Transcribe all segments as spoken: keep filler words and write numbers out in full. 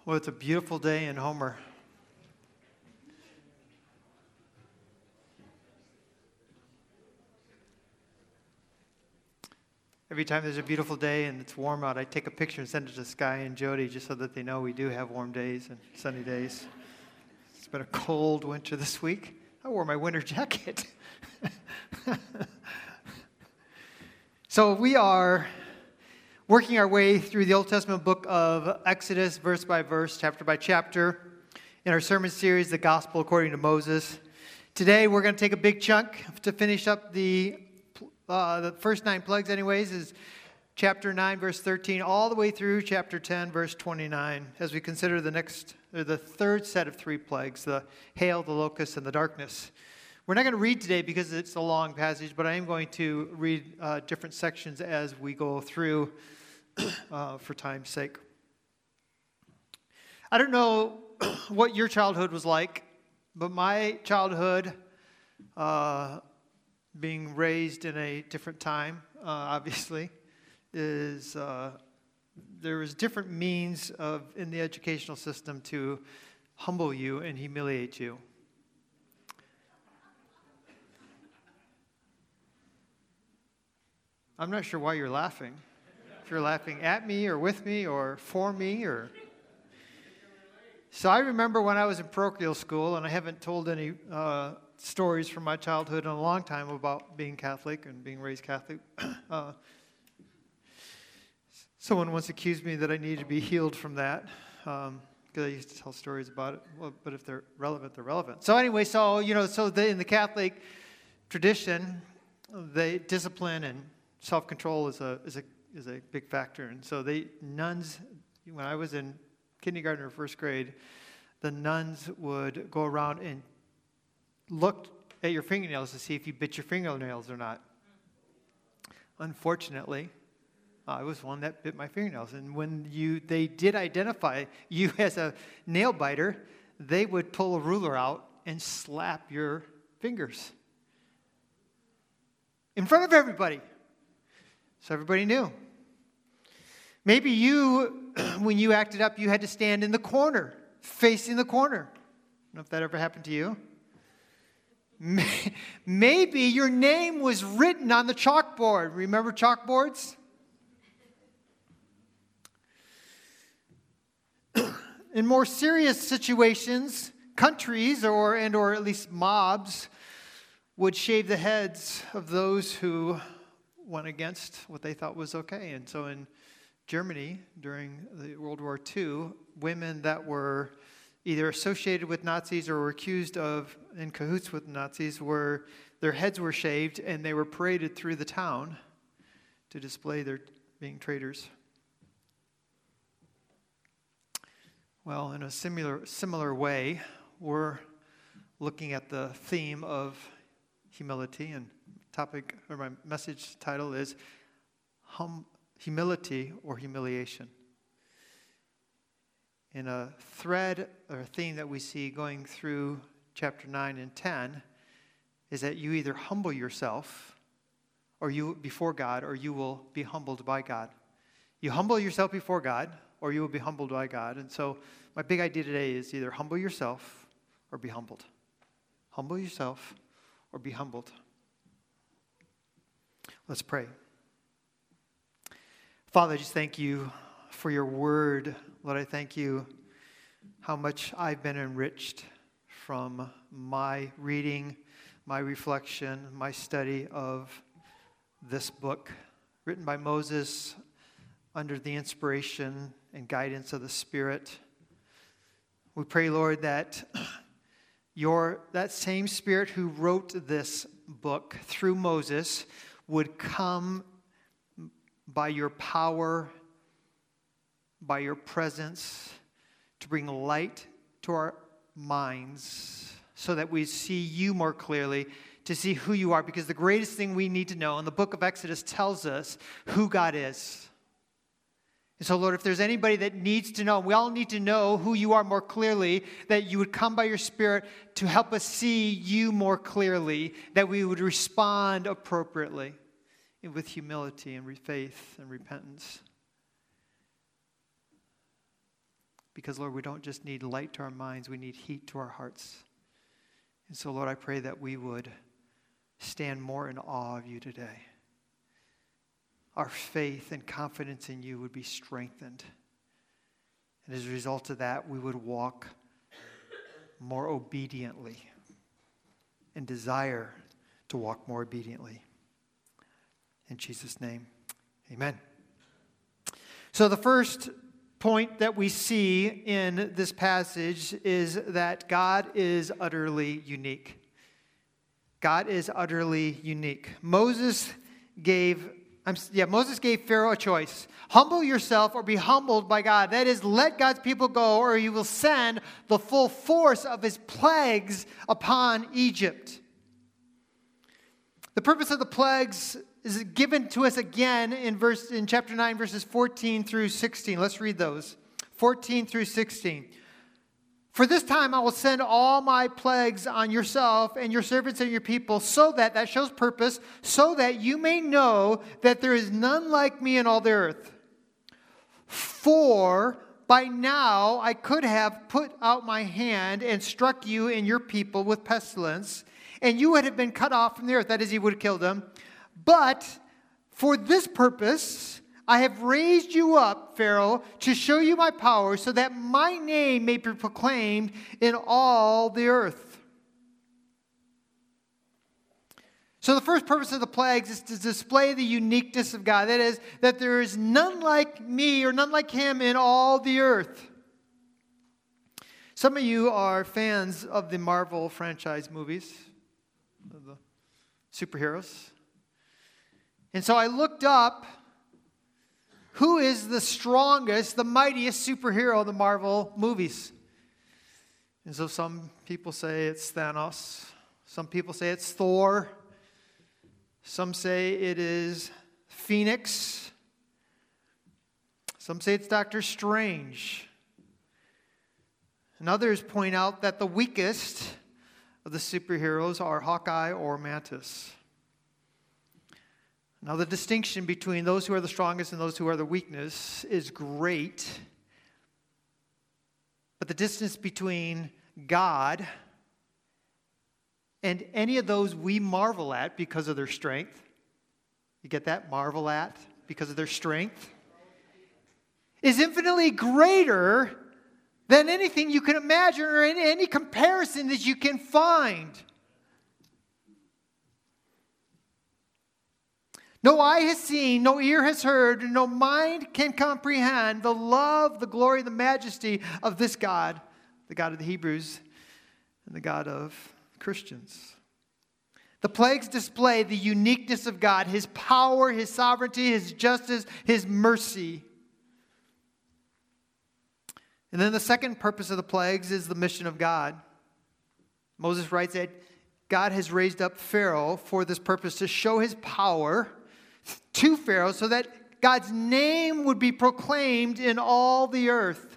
Well, it's a beautiful day in Homer. Every time there's a beautiful day and it's warm out, I take a picture and send it to Sky and Jody just so that they know we do have warm days and sunny days. It's been a cold winter this week. I wore my winter jacket. So we are working our way through the Old Testament book of Exodus, verse by verse, chapter by chapter, in our sermon series, The Gospel According to Moses. Today, we're going to take a big chunk to finish up the uh, the first nine plagues, anyways, is chapter nine, verse thirteen, all the way through chapter ten, verse twenty-nine, as we consider the next, or the third set of three plagues, the hail, the locust, and the darkness. We're not going to read today because it's a long passage, but I am going to read uh, different sections as we go through. Uh, for time's sake. I don't know what your childhood was like, but my childhood, uh, being raised in a different time, uh, obviously, is uh, there was different means of in the educational system to humble you and humiliate you. I'm not sure why you're laughing. You're laughing at me or with me or for me or so I remember when I was in parochial school, and I haven't told any uh, stories from my childhood in a long time about being Catholic and being raised Catholic. uh, someone once accused me that I needed to be healed from that because um, I used to tell stories about it. Well, but if they're relevant, they're relevant. So anyway, so you know, so the, in the Catholic tradition, the discipline and self-control is a is a is a big factor. And so they, nuns, when I was in kindergarten or first grade, the nuns would go around and look at your fingernails to see if you bit your fingernails or not. Unfortunately, I was one that bit my fingernails. And when you they did identify you as a nail biter, they would pull a ruler out and slap your fingers in front of everybody. So everybody knew. Maybe you, when you acted up, you had to stand in the corner, facing the corner. I don't know if that ever happened to you. Maybe your name was written on the chalkboard. Remember chalkboards? In more serious situations, countries or and or at least mobs would shave the heads of those who went against what they thought was okay. And so in Germany during the World War Two, women that were either associated with Nazis or were accused of in cahoots with Nazis were their heads were shaved and they were paraded through the town to display their being traitors. Well, in a similar similar way, we're looking at the theme of humility, and topic or my message title is hum, humility or humiliation. In a thread or a theme that we see going through chapter nine and ten is that you either humble yourself or you before God, or you will be humbled by God. You humble yourself before God, or you will be humbled by God. And so my big idea today is either humble yourself or be humbled. Humble yourself or be humbled. Let's pray. Father, I just thank you for your word. Lord, I thank you how much I've been enriched from my reading, my reflection, my study of this book written by Moses under the inspiration and guidance of the Spirit. We pray, Lord, that your that same Spirit who wrote this book through Moses would come by your power, by your presence, to bring light to our minds so that we see you more clearly, to see who you are. Because the greatest thing we need to know, and the book of Exodus tells us who God is. And so, Lord, if there's anybody that needs to know, we all need to know who you are more clearly, that you would come by your Spirit to help us see you more clearly, that we would respond appropriately with humility and faith and repentance. Because, Lord, we don't just need light to our minds, we need heat to our hearts. And so, Lord, I pray that we would stand more in awe of you today. Our faith and confidence in you would be strengthened. And as a result of that, we would walk more obediently and desire to walk more obediently. In Jesus' name, amen. So the first point that we see in this passage is that God is utterly unique. God is utterly unique. Moses gave, I'm, yeah, Moses gave Pharaoh a choice. Humble yourself or be humbled by God. That is, let God's people go or he will send the full force of his plagues upon Egypt. The purpose of the plagues is given to us again in verse in chapter nine, verses fourteen through sixteen. Let's read those. fourteen through sixteen. For this time I will send all my plagues on yourself and your servants and your people, so that, that shows purpose, so that you may know that there is none like me in all the earth. For by now I could have put out my hand and struck you and your people with pestilence, and you would have been cut off from the earth. That is, he would have killed them. But for this purpose I have raised you up, Pharaoh, to show you my power, so that my name may be proclaimed in all the earth. So the first purpose of the plagues is to display the uniqueness of God. That is, that there is none like me or none like him in all the earth. Some of you are fans of the Marvel franchise movies, of the superheroes. And so I looked up who is the strongest, the mightiest superhero of the Marvel movies. And so some people say it's Thanos. Some people say it's Thor. Some say it is Phoenix. Some say it's Doctor Strange. And others point out that the weakest of the superheroes are Hawkeye or Mantis. Now, the distinction between those who are the strongest and those who are the weakness is great. But the distance between God and any of those we marvel at because of their strength, you get that? Marvel at because of their strength, is infinitely greater than anything you can imagine or any, any comparison that you can find. No eye has seen, no ear has heard, no mind can comprehend the love, the glory, the majesty of this God, the God of the Hebrews and the God of Christians. The plagues display the uniqueness of God, his power, his sovereignty, his justice, his mercy. And then the second purpose of the plagues is the mission of God. Moses writes that God has raised up Pharaoh for this purpose, to show his power to Pharaoh so that God's name would be proclaimed in all the earth.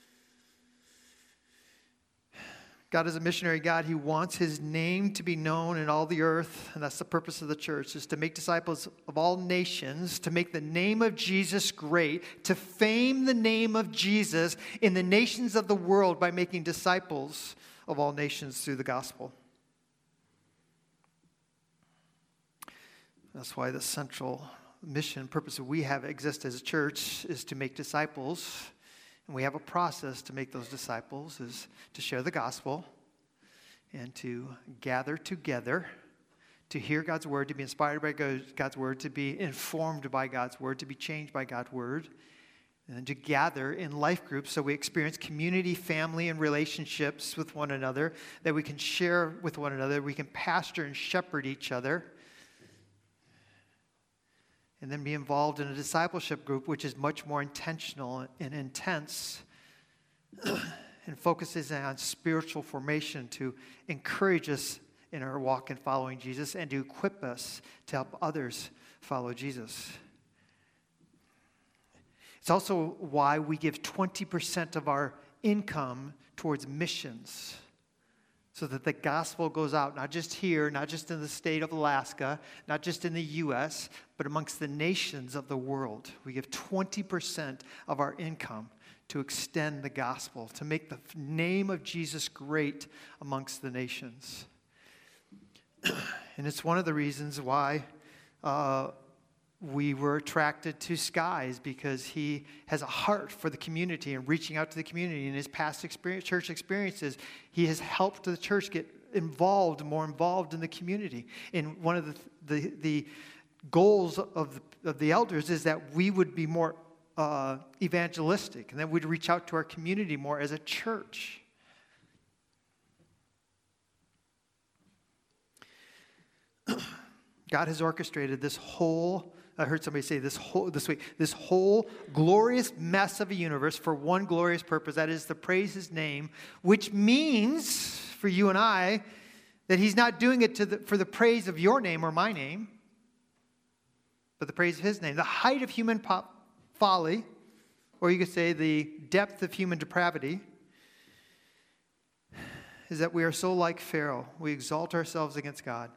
God is a missionary God. He wants his name to be known in all the earth, and that's the purpose of the church, is to make disciples of all nations, to make the name of Jesus great, to fame the name of Jesus in the nations of the world by making disciples of all nations through the gospel. That's why the central mission purpose that we have exist as a church is to make disciples. And we have a process to make those disciples, is to share the gospel and to gather together, to hear God's word, to be inspired by God's word, to be informed by God's word, to be changed by God's word, and then to gather in life groups so we experience community, family, and relationships with one another, that we can share with one another, we can pastor and shepherd each other. And then be involved in a discipleship group, which is much more intentional and intense and focuses on spiritual formation to encourage us in our walk in following Jesus and to equip us to help others follow Jesus. It's also why we give twenty percent of our income towards missions, so that the gospel goes out, not just here, not just in the state of Alaska, not just in the U S, but amongst the nations of the world. We give twenty percent of our income to extend the gospel, to make the name of Jesus great amongst the nations. And it's one of the reasons why uh, we were attracted to Skies, because he has a heart for the community and reaching out to the community. In his past experience, church experiences, he has helped the church get involved, more involved in the community. And one of the the, the goals of the, of the elders is that we would be more uh, evangelistic, and that we'd reach out to our community more as a church. God has orchestrated this whole, I heard somebody say this whole this week, this whole glorious mess of a universe for one glorious purpose, that is to praise his name, which means for you and I that he's not doing it to the, for the praise of your name or my name, but the praise of his name. The height of human po- folly, or you could say the depth of human depravity, is that we are so like Pharaoh. We exalt ourselves against God.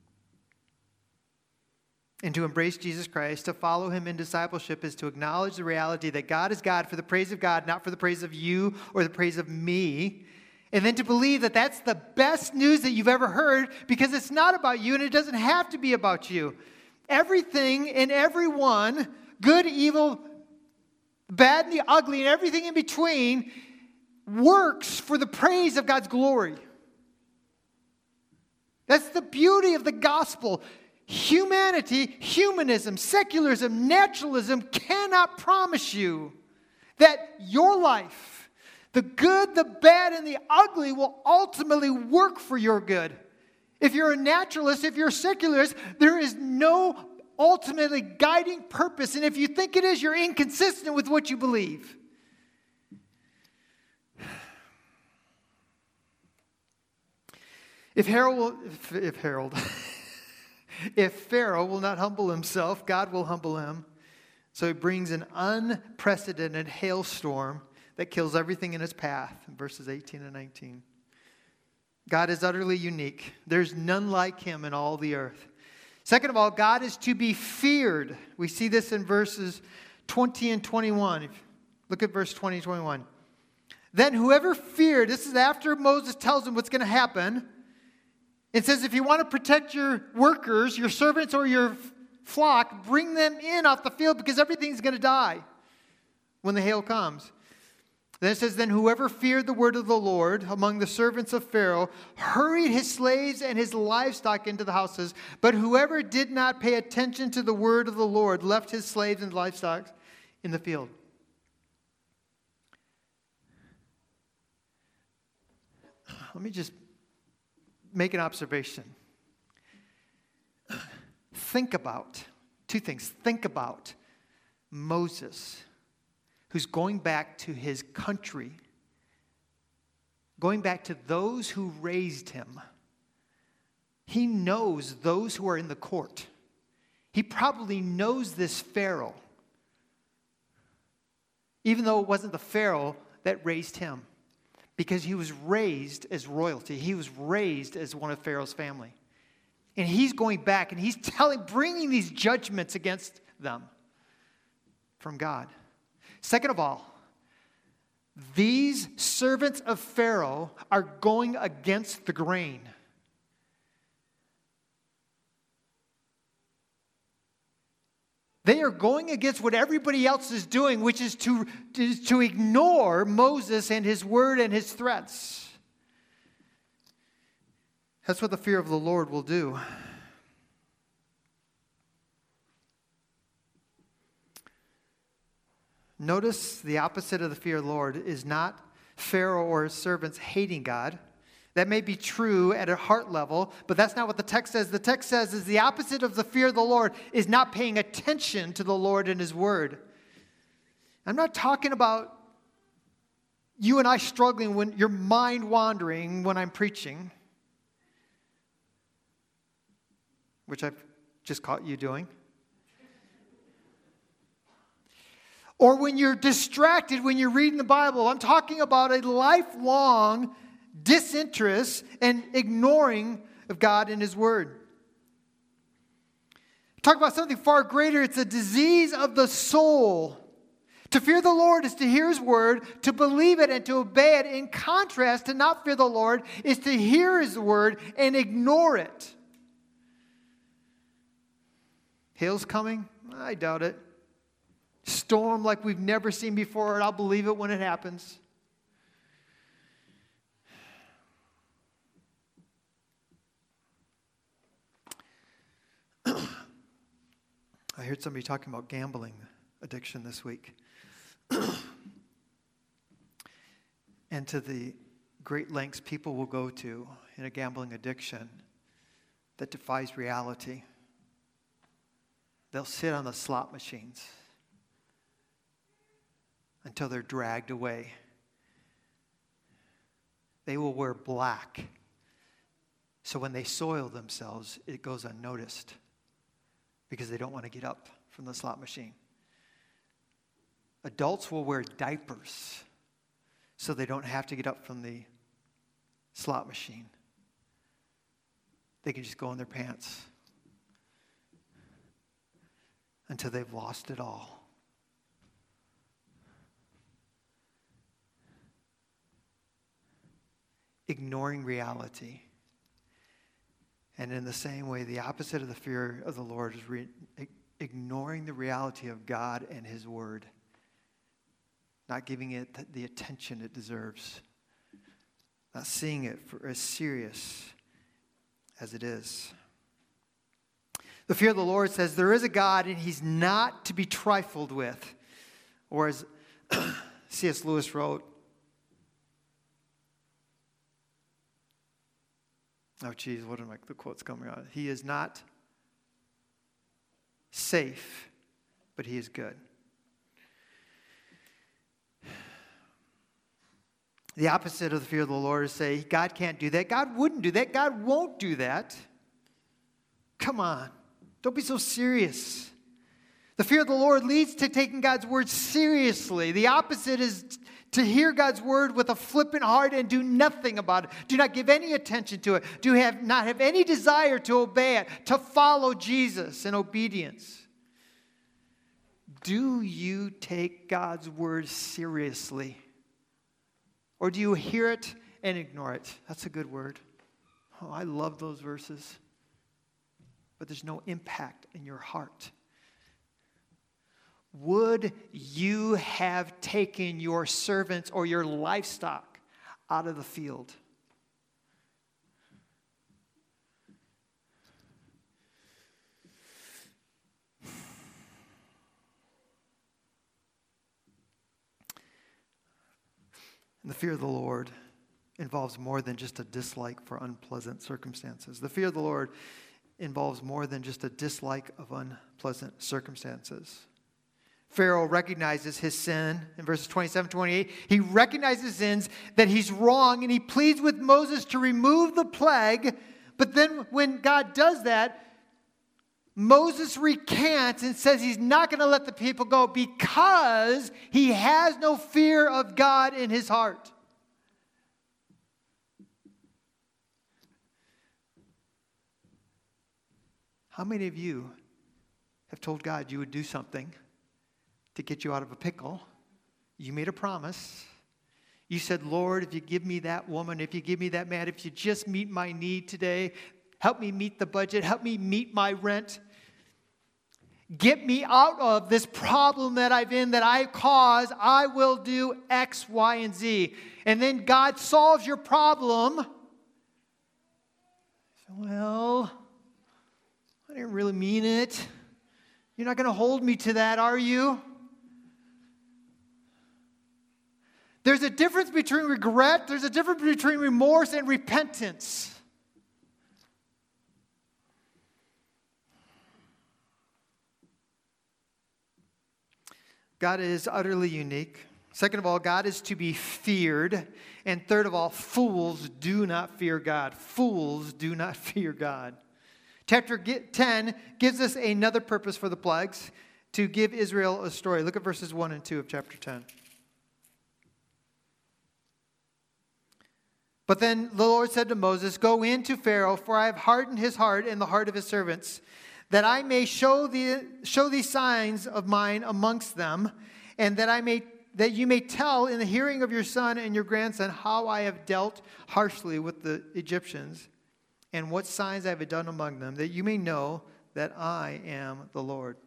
And to embrace Jesus Christ, to follow him in discipleship, is to acknowledge the reality that God is God for the praise of God, not for the praise of you or the praise of me. And then to believe that that's the best news that you've ever heard, because it's not about you and it doesn't have to be about you. Everything and everyone, good, evil, bad, and the ugly, and everything in between, works for the praise of God's glory. That's the beauty of the gospel. Humanity, humanism, secularism, naturalism cannot promise you that your life, the good, the bad, and the ugly, will ultimately work for your good. If you're a naturalist, if you're a secularist, there is no ultimately guiding purpose. And if you think it is, you're inconsistent with what you believe. If Harold, will, if, if Harold... If Pharaoh will not humble himself, God will humble him. So he brings an unprecedented hailstorm that kills everything in its path, in verses eighteen and nineteen. God is utterly unique. There's none like him in all the earth. Second of all, God is to be feared. We see this in verses twenty and twenty-one. Look at verse twenty and twenty-one. Then whoever feared, this is after Moses tells him what's going to happen. It says, if you want to protect your workers, your servants, or your flock, bring them in off the field, because everything's going to die when the hail comes. Then it says, then whoever feared the word of the Lord among the servants of Pharaoh hurried his slaves and his livestock into the houses. But whoever did not pay attention to the word of the Lord left his slaves and livestock in the field. Let me just make an observation. Think about, two things. Think about Moses, who's going back to his country, going back to those who raised him. He knows those who are in the court. He probably knows this Pharaoh, even though it wasn't the Pharaoh that raised him. Because he was raised as royalty. He was raised as one of Pharaoh's family. And he's going back and he's telling, bringing these judgments against them from God. Second of all, these servants of Pharaoh are going against the grain. They are going against what everybody else is doing, which is to, is to ignore Moses and his word and his threats. That's what the fear of the Lord will do. Notice the opposite of the fear of the Lord is not Pharaoh or his servants hating God. That may be true at a heart level, but that's not what the text says. The text says is the opposite of the fear of the Lord is not paying attention to the Lord and his word. I'm not talking about you and I struggling when your mind wandering when I'm preaching, which I've just caught you doing. Or when you're distracted when you're reading the Bible. I'm talking about a lifelong disinterest and ignoring of God and his word. Talk about something far greater. It's a disease of the soul To fear the Lord is to hear his word, to believe it and to obey it. In contrast, to not fear the Lord is to hear his word and ignore it. Hail's coming? I doubt it. Storm like we've never seen before, and I'll believe it when it happens. I heard somebody talking about gambling addiction this week. And to the great lengths people will go to in a gambling addiction that defies reality. They'll sit on the slot machines until they're dragged away. They will wear black, so when they soil themselves, it goes unnoticed because they don't want to get up from the slot machine. Adults will wear diapers so they don't have to get up from the slot machine. They can just go in their pants until they've lost it all. Ignoring reality. And in the same way, the opposite of the fear of the Lord is re- ignoring the reality of God and his word. Not giving it the attention it deserves. Not seeing it for as serious as it is. The fear of the Lord says there is a God and he's not to be trifled with. Or as C S Lewis wrote, oh, geez, what are my, the quotes coming out? He is not safe, but he is good. The opposite of the fear of the Lord is say, God can't do that. God wouldn't do that. God won't do that. Come on. Don't be so serious. The fear of the Lord leads to taking God's word seriously. The opposite is to hear God's word with a flippant heart and do nothing about it. Do not give any attention to it. Do have not have any desire to obey it, to follow Jesus in obedience. Do you take God's word seriously? Or do you hear it and ignore it? That's a good word. Oh, I love those verses. But there's no impact in your heart. Would you have taken your servants or your livestock out of the field? And the fear of the Lord involves more than just a dislike for unpleasant circumstances. The fear of the Lord involves more than just a dislike of unpleasant circumstances. Pharaoh recognizes his sin in verses twenty-seven, twenty-eight. He recognizes his sins, that he's wrong, and he pleads with Moses to remove the plague. But then when God does that, Moses recants and says he's not going to let the people go because he has no fear of God in his heart. How many of you have told God you would do something to get you out of a pickle? You made a promise. You said, Lord, if you give me that woman, if you give me that man, if you just meet my need today, help me meet the budget, help me meet my rent. Get me out of this problem that I'm in, that I cause. I will do X, Y, and Z. And then God solves your problem. Well, I didn't really mean it. You're not going to hold me to that, are you? There's a difference between regret, there's a difference between remorse and repentance. God is utterly unique. Second of all, God is to be feared. And third of all, fools do not fear God. Fools do not fear God. Chapter ten gives us another purpose for the plagues, to give Israel a story. Look at verses one and two of chapter ten. But then the Lord said to Moses, go in to Pharaoh, for I have hardened his heart and the heart of his servants, that I may show, the, show these signs of mine amongst them, and that I may that you may tell in the hearing of your son and your grandson how I have dealt harshly with the Egyptians, and what signs I have done among them, that you may know that I am the Lord.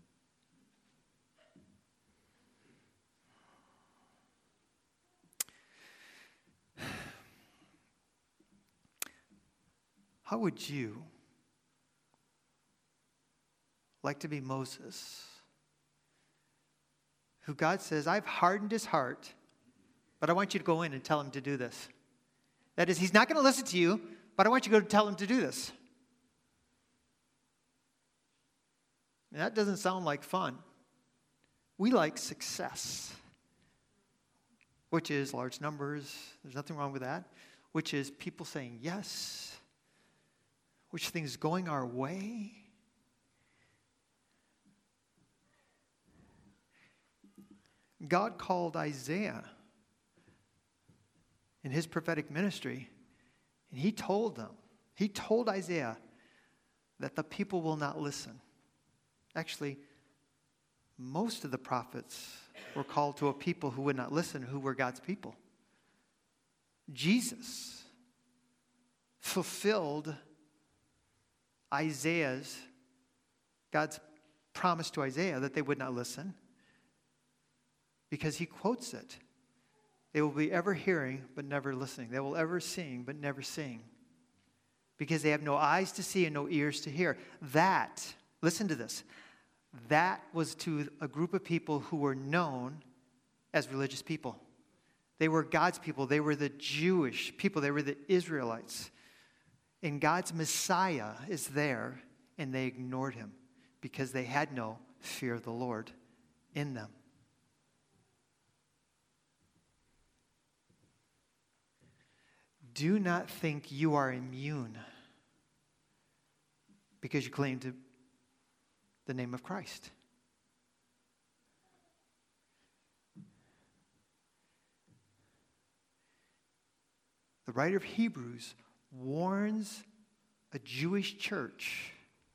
How would you like to be Moses, who God says, I've hardened his heart, but I want you to go in and tell him to do this. That is, he's not going to listen to you, but I want you to go tell him to do this. And that doesn't sound like fun. We like success, which is large numbers. There's nothing wrong with that. Which is people saying yes, which things going our way. God called Isaiah in his prophetic ministry, and he told them, he told Isaiah that the people will not listen. Actually, most of the prophets were called to a people who would not listen, who were God's people. Jesus fulfilled Isaiah's, God's promise to Isaiah that they would not listen, because he quotes it. They will be ever hearing, but never listening. They will ever seeing, but never seeing. Because they have no eyes to see and no ears to hear. That, listen to this, that was to a group of people who were known as religious people. They were God's people. They were the Jewish people. They were the Israelites. And God's Messiah is there, and they ignored him because they had no fear of the Lord in them. Do not think you are immune because you claim to the name of Christ. The writer of Hebrews warns a Jewish church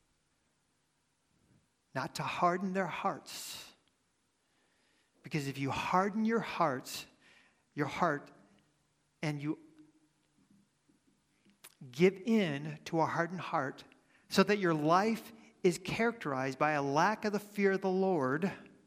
not to harden their hearts. Because if you harden your hearts, your heart, and you give in to a hardened heart, so that your life is characterized by a lack of the fear of the Lord,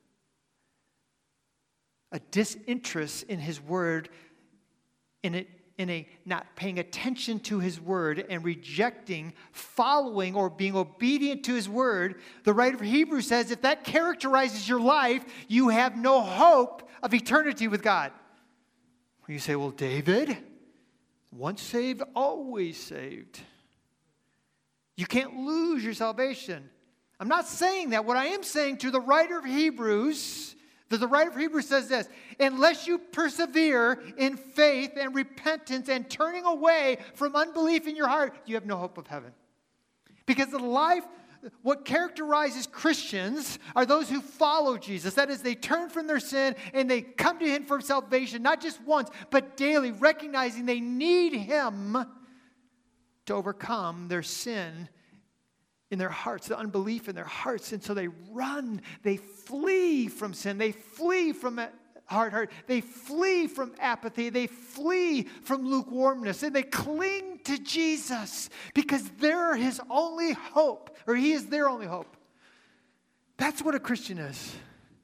a disinterest in his word, in it, in a not paying attention to his word and rejecting, following, or being obedient to his word, the writer of Hebrews says if that characterizes your life, you have no hope of eternity with God. You say, well, David, once saved, always saved. You can't lose your salvation. I'm not saying that. What I am saying to the writer of Hebrews, that the writer of Hebrews says this, unless you persevere in faith and repentance and turning away from unbelief in your heart, you have no hope of heaven. Because the life, what characterizes Christians are those who follow Jesus. That is, they turn from their sin and they come to him for salvation, not just once, but daily, recognizing they need him to overcome their sin in their hearts, the unbelief in their hearts. And so they run, they flee from sin, they flee from hard heart, they flee from apathy, they flee from lukewarmness, and they cling to Jesus because they're his only hope, or he is their only hope. That's what a Christian is.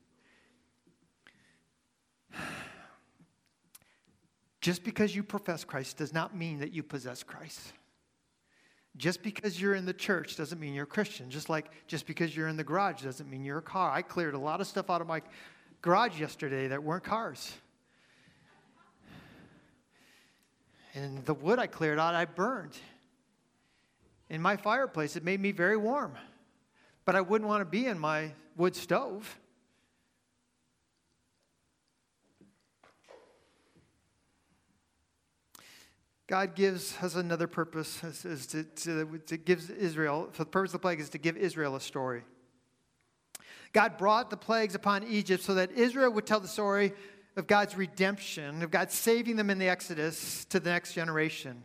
Just because you profess Christ does not mean that you possess Christ. Just because you're in the church doesn't mean you're a Christian. Just like just because you're in the garage doesn't mean you're a car. I cleared a lot of stuff out of my garage yesterday that weren't cars. And the wood I cleared out, I burned. In my fireplace, it made me very warm. But I wouldn't want to be in my wood stove. God gives us another purpose, is, is to, to, to give Israel, for the purpose of the plague is to give Israel a story. God brought the plagues upon Egypt so that Israel would tell the story of God's redemption, of God saving them in the Exodus to the next generation.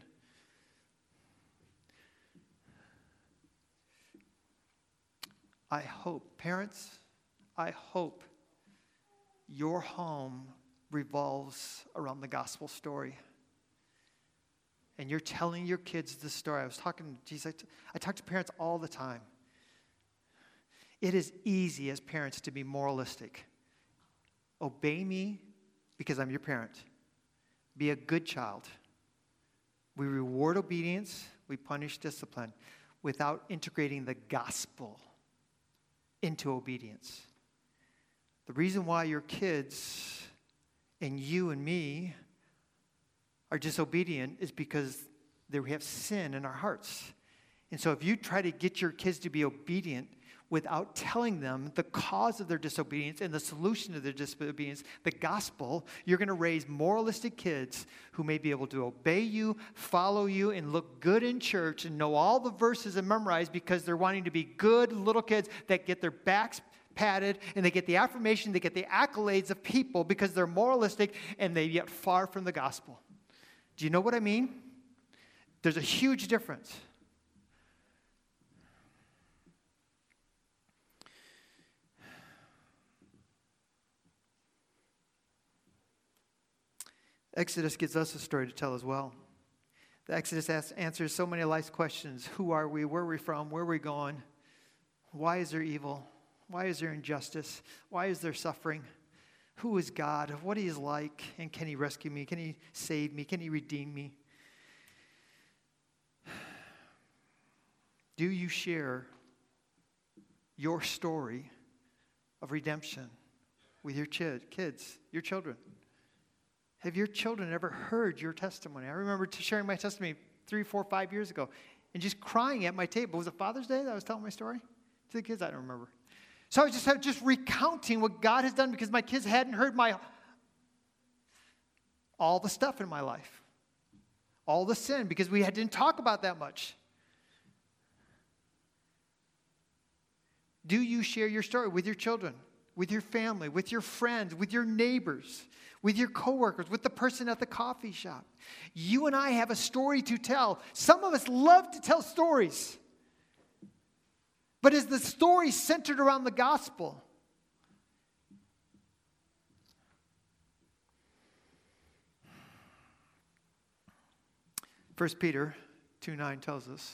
I hope, parents, I hope your home revolves around the gospel story. And you're telling your kids the story. I was talking, geez, I, t- I talk to parents all the time. It is easy as parents to be moralistic. Obey me because I'm your parent. Be a good child. We reward obedience, we punish discipline, without integrating the gospel into obedience. The reason why your kids and you and me are disobedient is because they have sin in our hearts. And so if you try to get your kids to be obedient without telling them the cause of their disobedience and the solution to their disobedience, the gospel, you're going to raise moralistic kids who may be able to obey you, follow you, and look good in church and know all the verses and memorize because they're wanting to be good little kids that get their backs patted and they get the affirmation, they get the accolades of people because they're moralistic and they yet far from the gospel. Do you know what I mean? There's a huge difference. Exodus gives us a story to tell as well. The Exodus asks, answers so many of life's questions. Who are we? Where are we from? Where are we going? Why is there evil? Why is there injustice? Why is there suffering? Who is God? What he is like? And can he rescue me? Can he save me? Can he redeem me? Do you share your story of redemption with your ch- kids, your children? Have your children ever heard your testimony? I remember sharing my testimony three, four, five years ago and just crying at my table. Was it Father's Day that I was telling my story to the kids? I don't remember. So I was just, just recounting what God has done because my kids hadn't heard my all the stuff in my life. All the sin, because we didn't talk about that much. Do you share your story with your children, with your family, with your friends, with your neighbors, with your coworkers, with the person at the coffee shop? You and I have a story to tell. Some of us love to tell stories. But is the story centered around the gospel? First Peter two nine tells us,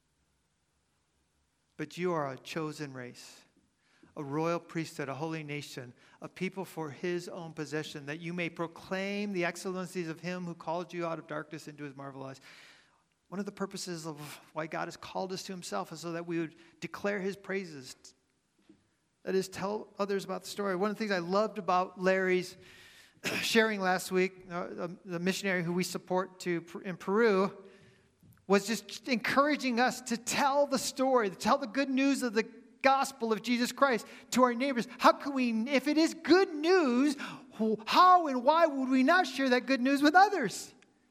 but you are a chosen race, a royal priesthood, a holy nation, a people for his own possession, that you may proclaim the excellencies of him who called you out of darkness into his marvelous light. One of the purposes of why God has called us to himself is so that we would declare his praises. That is, tell others about the story. One of the things I loved about Larry's sharing last week, uh, the missionary who we support to in Peru, was just encouraging us to tell the story, to tell the good news of the gospel of Jesus Christ to our neighbors. How can we, if it is good news, how and why would we not share that good news with others?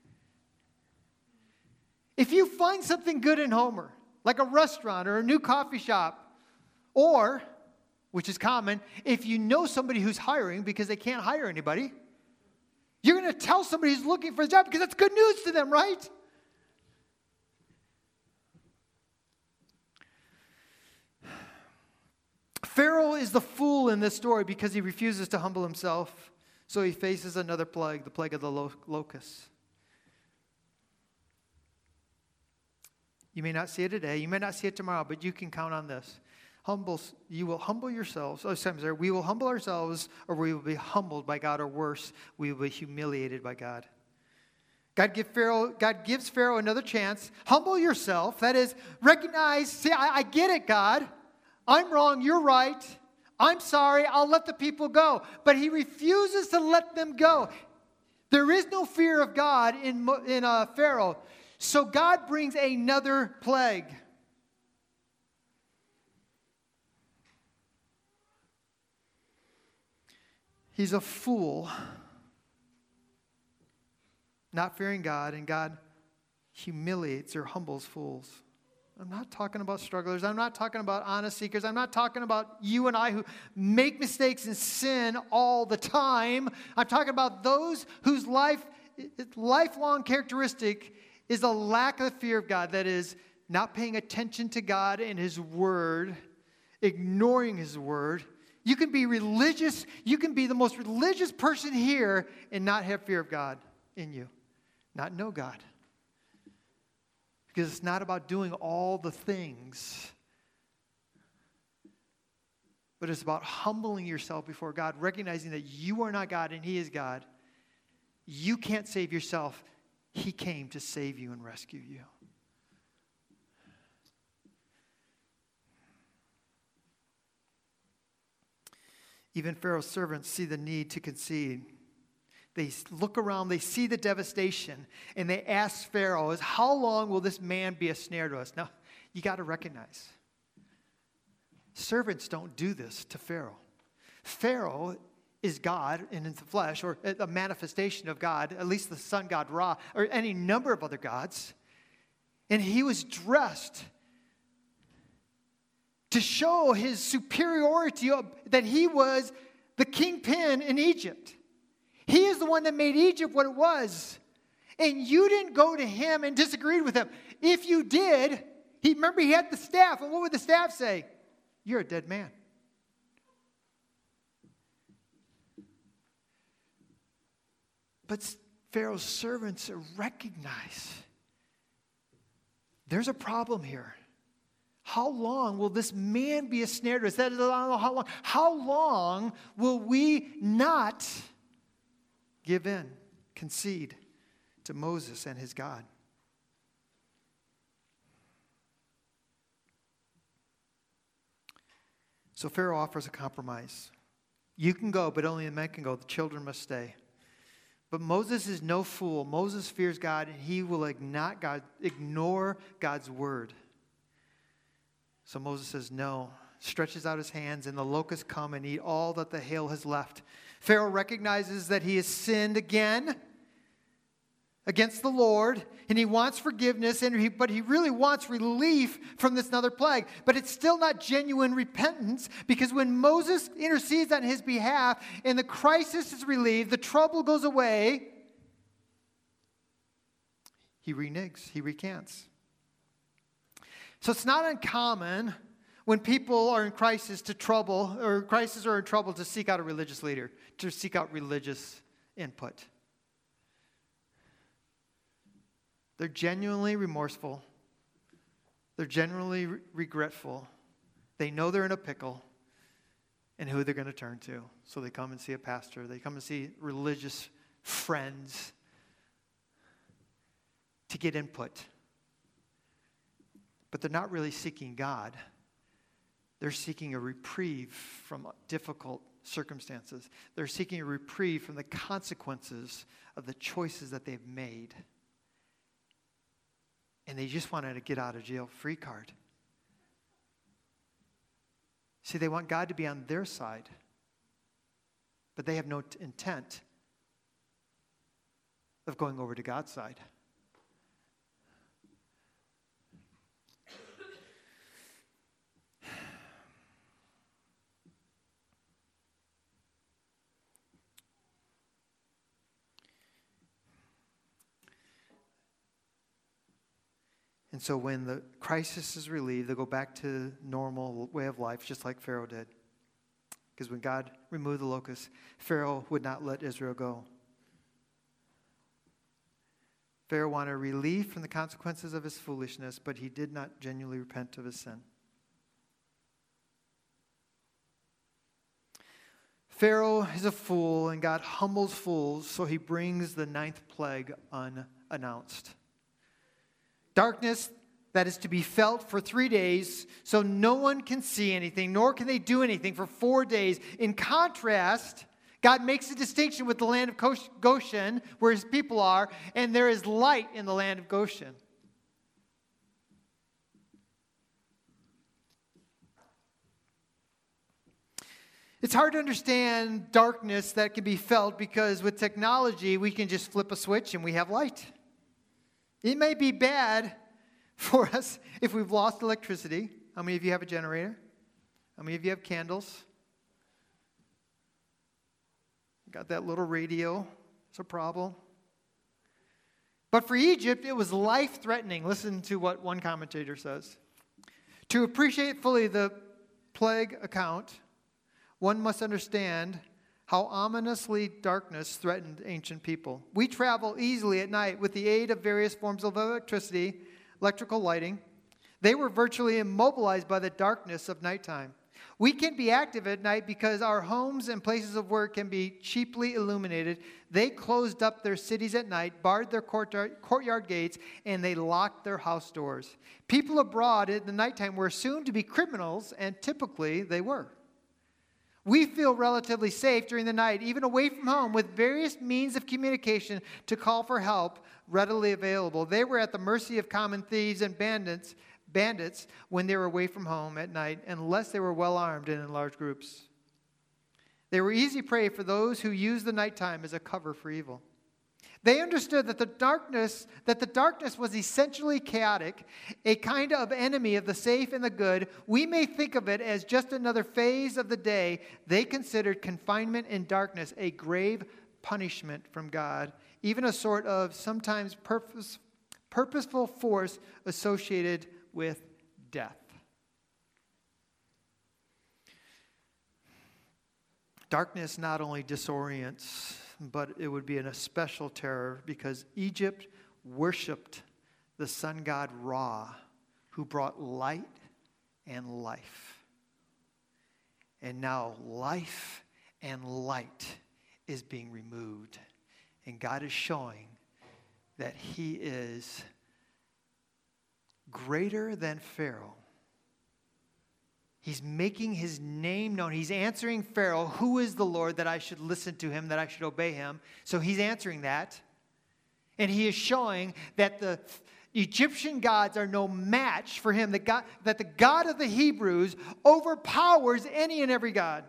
If you find something good in Homer, like a restaurant or a new coffee shop, or, which is common, if you know somebody who's hiring because they can't hire anybody, you're going to tell somebody who's looking for a job because that's good news to them, right? Pharaoh is the fool in this story because he refuses to humble himself, so he faces another plague, the plague of the lo- locusts. You may not see it today, you may not see it tomorrow, but you can count on this. Humble, you will humble yourselves. Oh, sorry, we will humble ourselves, or we will be humbled by God, or worse, we will be humiliated by God. God, give Pharaoh, God gives Pharaoh another chance. Humble yourself. That is, recognize, see, I, I get it, God. I'm wrong, you're right. I'm sorry, I'll let the people go. But he refuses to let them go. There is no fear of God in, in uh, Pharaoh. So God brings another plague. He's a fool, not fearing God, and God humiliates or humbles fools. I'm not talking about strugglers. I'm not talking about honest seekers. I'm not talking about you and I who make mistakes and sin all the time. I'm talking about those whose life, lifelong characteristic is a lack of fear of God. That is, not paying attention to God and his word, ignoring his word, You can be religious. You can be the most religious person here and not have fear of God in you. Not know God. Because it's not about doing all the things, but it's about humbling yourself before God, recognizing that you are not God and He is God. You can't save yourself. He came to save you and rescue you. Even Pharaoh's servants see the need to concede. They look around, they see the devastation, and they ask Pharaoh, how long will this man be a snare to us? Now, you got to recognize, servants don't do this to Pharaoh. Pharaoh is God in the flesh, or a manifestation of God, at least the sun god Ra, or any number of other gods. And he was dressed to show his superiority, that he was the kingpin in Egypt. He is the one that made Egypt what it was. And you didn't go to him and disagreed with him. If you did, he remember he had the staff. And what would the staff say? You're a dead man. But Pharaoh's servants recognize there's a problem here. How long will this man be a snare to us? That is, how long, how long will we not give in, concede to Moses and his God? So Pharaoh offers a compromise. You can go, but only the men can go. The children must stay. But Moses is no fool. Moses fears God, and he will ignore, God, ignore God's word. So Moses says no, stretches out his hands, and the locusts come and eat all that the hail has left. Pharaoh recognizes that he has sinned again against the Lord, and he wants forgiveness, and he, but he really wants relief from this another plague. But it's still not genuine repentance, because when Moses intercedes on his behalf and the crisis is relieved, the trouble goes away, he reneges, he recants. So it's not uncommon when people are in crisis to trouble, or crisis or in trouble, to seek out a religious leader, to seek out religious input. They're genuinely remorseful. They're genuinely re- regretful. They know they're in a pickle and who they're going to turn to. So they come and see a pastor. They come and see religious friends to get input. But they're not really seeking God. They're seeking a reprieve from difficult circumstances. They're seeking a reprieve from the consequences of the choices that they've made. And they just wanted a get out of jail free card. See, they want God to be on their side, but they have no t- intent of going over to God's side. And so when the crisis is relieved, they go back to normal way of life, just like Pharaoh did. Because when God removed the locusts, Pharaoh would not let Israel go. Pharaoh wanted relief from the consequences of his foolishness, but he did not genuinely repent of his sin. Pharaoh is a fool, and God humbles fools, so he brings the ninth plague unannounced. Darkness that is to be felt for three days, so no one can see anything, nor can they do anything for four days. In contrast, God makes a distinction with the land of Goshen, where his people are, and there is light in the land of Goshen. It's hard to understand darkness that can be felt, because with technology, we can just flip a switch and we have light. It may be bad for us if we've lost electricity. How many of you have a generator? How many of you have candles? Got that little radio. It's a problem. But for Egypt, it was life-threatening. Listen to what one commentator says. To appreciate fully the plague account, one must understand how ominously darkness threatened ancient people. We travel easily at night with the aid of various forms of electricity, electrical lighting. They were virtually immobilized by the darkness of nighttime. We can be active at night because our homes and places of work can be cheaply illuminated. They closed up their cities at night, barred their courtyard, courtyard gates, and they locked their house doors. People abroad at the nighttime were assumed to be criminals, and typically they were. We feel relatively safe during the night, even away from home, with various means of communication to call for help readily available. They were at the mercy of common thieves and bandits, bandits when they were away from home at night, unless they were well armed and in large groups. They were easy prey for those who used the nighttime as a cover for evil. They understood that the darkness, that the darkness was essentially chaotic, a kind of enemy of the safe and the good. We may think of it as just another phase of the day. They considered confinement in darkness a grave punishment from God, even a sort of sometimes purpose, purposeful force associated with death. Darkness not only disorients, but it would be an especial terror because Egypt worshipped the sun god Ra, who brought light and life. And now life and light is being removed. And God is showing that he is greater than Pharaoh. He's making his name known. He's answering Pharaoh, who is the Lord that I should listen to him, that I should obey him? So he's answering that. And he is showing that the Egyptian gods are no match for him, that, God, that the God of the Hebrews overpowers any and every god.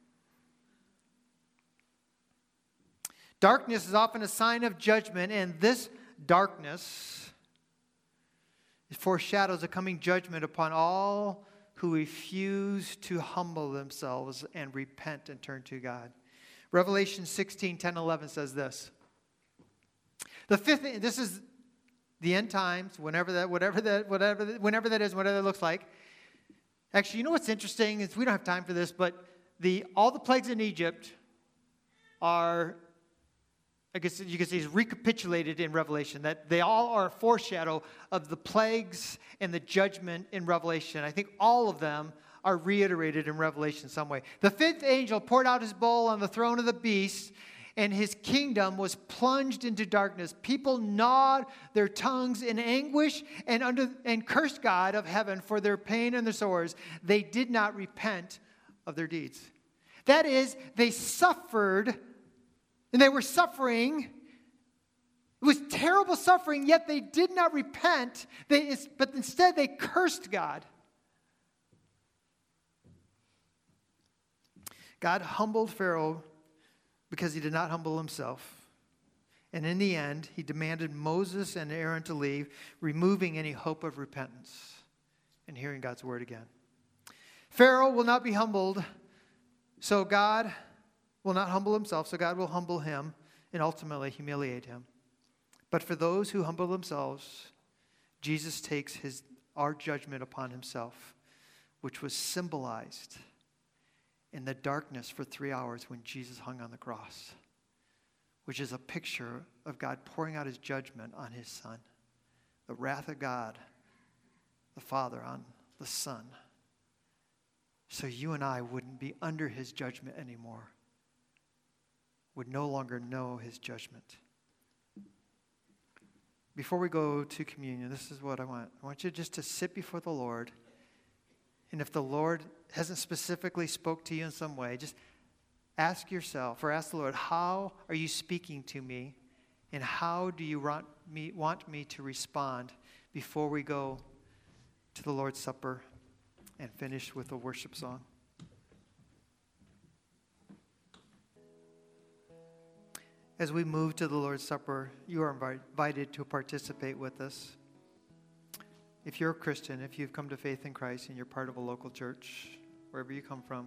Darkness is often a sign of judgment, and this darkness foreshadows a coming judgment upon all who refuse to humble themselves and repent and turn to God. Revelation sixteen, ten, eleven says this. The fifth, this is the end times, whenever that, whatever that, whatever, whenever that is, whatever that looks like. Actually, you know what's interesting is we don't have time for this, but the all the plagues in Egypt are, I guess you can say, is recapitulated in Revelation, that they all are a foreshadow of the plagues and the judgment in Revelation. I think all of them are reiterated in Revelation in some way. The fifth angel poured out his bowl on the throne of the beast, and his kingdom was plunged into darkness. People gnawed their tongues in anguish and under and cursed God of heaven for their pain and their sores. They did not repent of their deeds. That is, they suffered. And they were suffering. It was terrible suffering, yet they did not repent. They, but instead they cursed God. God humbled Pharaoh because he did not humble himself. And in the end, he demanded Moses and Aaron to leave, removing any hope of repentance and hearing God's word again. Pharaoh will not be humbled, so God will not humble himself, so God will humble him and ultimately humiliate him. But for those who humble themselves, Jesus takes his our judgment upon himself, which was symbolized in the darkness for three hours when Jesus hung on the cross, which is a picture of God pouring out his judgment on his Son, the wrath of God, the Father, on the Son, so you and I wouldn't be under his judgment anymore, would no longer know his judgment. Before we go to communion, this is what I want. I want you just to sit before the Lord. And if the Lord hasn't specifically spoke to you in some way, just ask yourself or ask the Lord, how are you speaking to me? And how do you want me, want me to respond before we go to the Lord's Supper and finish with a worship song? As we move to the Lord's Supper, you are invited to participate with us. If you're a Christian, if you've come to faith in Christ and you're part of a local church, wherever you come from,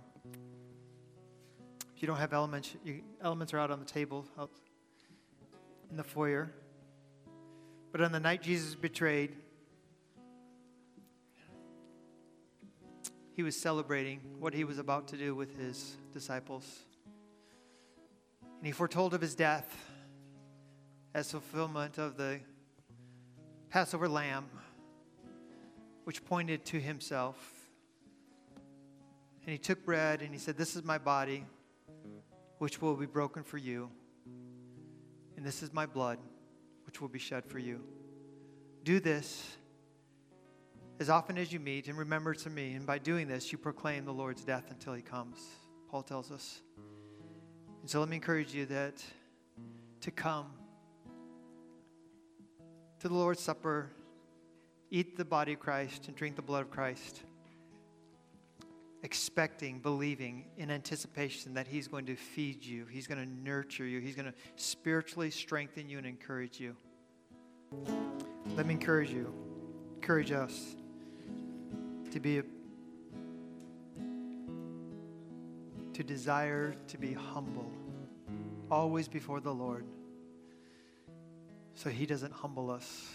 if you don't have elements, you, elements are out on the table out in the foyer. But on the night Jesus was betrayed, he was celebrating what he was about to do with his disciples. And he foretold of his death as fulfillment of the Passover lamb, which pointed to himself. And he took bread and he said, "This is my body, which will be broken for you. And this is my blood, which will be shed for you. Do this as often as you meet in remembrance of me. And by doing this, you proclaim the Lord's death until he comes," Paul tells us. And so let me encourage you that to come to the Lord's Supper, eat the body of Christ and drink the blood of Christ, expecting, believing, in anticipation that he's going to feed you, he's going to nurture you, he's going to spiritually strengthen you and encourage you. Let me encourage you, encourage us to be, a, to desire to be humble, always before the Lord, so he doesn't humble us.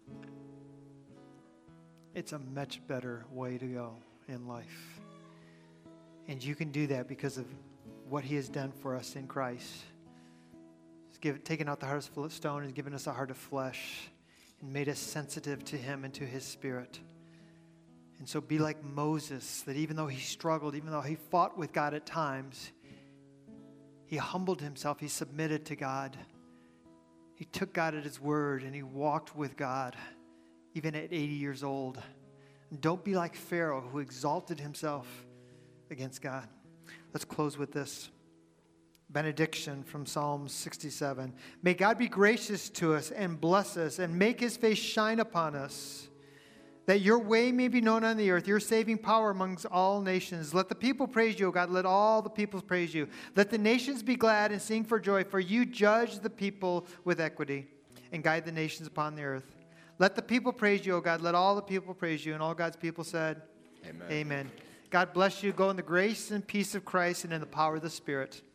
It's a much better way to go in life. And you can do that because of what he has done for us in Christ. He's given, taken out the heart of stone and given us a heart of flesh and made us sensitive to him and to his spirit. And so be like Moses, that even though he struggled, even though he fought with God at times, he humbled himself, he submitted to God. He took God at his word and he walked with God, even at eighty years old. And don't be like Pharaoh, who exalted himself against God. Let's close with this benediction from Psalm sixty-seven. May God be gracious to us and bless us and make his face shine upon us, that your way may be known on the earth, your saving power amongst all nations. Let the people praise you, O God. Let all the peoples praise you. Let the nations be glad and sing for joy, for you judge the people with equity and guide the nations upon the earth. Let the people praise you, O God. Let all the people praise you. And all God's people said, Amen. Amen. God bless you. Go in the grace and peace of Christ and in the power of the Spirit.